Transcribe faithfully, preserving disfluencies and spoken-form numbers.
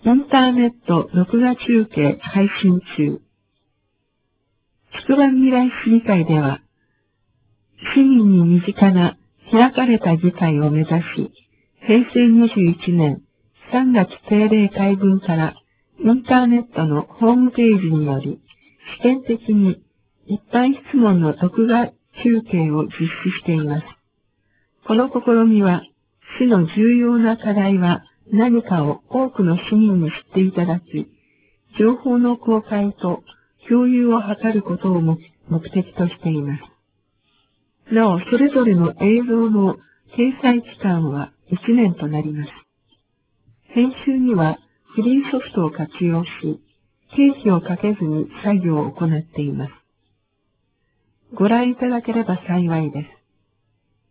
インターネット録画中継配信中。つくばみらい市議会では、市民に身近な開かれた議会を目指し、へいせいにじゅういちねんさんがつ定例会分からインターネットのホームページにより、試験的に一般質問の録画中継を実施しています。この試みは、市の重要な課題は何かを多くの市民に知っていただき、情報の公開と共有を図ることを目的としています。なお、それぞれの映像の掲載期間はいちねんとなります。編集にはフリーソフトを活用し、経費をかけずに作業を行っています。ご覧いただければ幸いです。